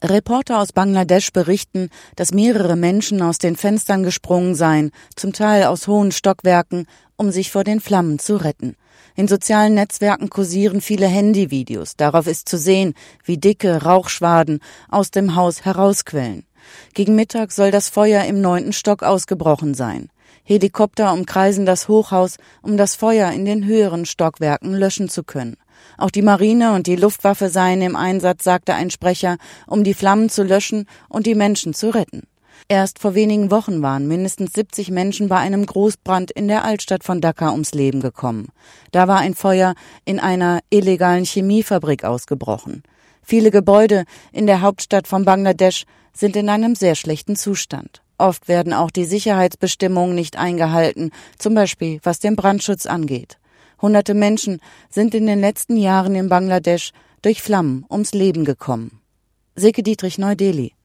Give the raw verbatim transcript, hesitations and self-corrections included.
Reporter aus Bangladesch berichten, dass mehrere Menschen aus den Fenstern gesprungen seien, zum Teil aus hohen Stockwerken, um sich vor den Flammen zu retten. In sozialen Netzwerken kursieren viele Handyvideos. Darauf ist zu sehen, wie dicke Rauchschwaden aus dem Haus herausquellen. Gegen Mittag soll das Feuer im neunten Stock ausgebrochen sein. Helikopter umkreisen das Hochhaus, um das Feuer in den höheren Stockwerken löschen zu können. Auch die Marine und die Luftwaffe seien im Einsatz, sagte ein Sprecher, um die Flammen zu löschen und die Menschen zu retten. Erst vor wenigen Wochen waren mindestens siebzig Menschen bei einem Großbrand in der Altstadt von Dhaka ums Leben gekommen. Da war ein Feuer in einer illegalen Chemiefabrik ausgebrochen. Viele Gebäude in der Hauptstadt von Bangladesch sind in einem sehr schlechten Zustand. Oft werden auch die Sicherheitsbestimmungen nicht eingehalten, zum Beispiel was den Brandschutz angeht. Hunderte Menschen sind in den letzten Jahren in Bangladesch durch Flammen ums Leben gekommen. Silke Dietrich, Neu-Delhi.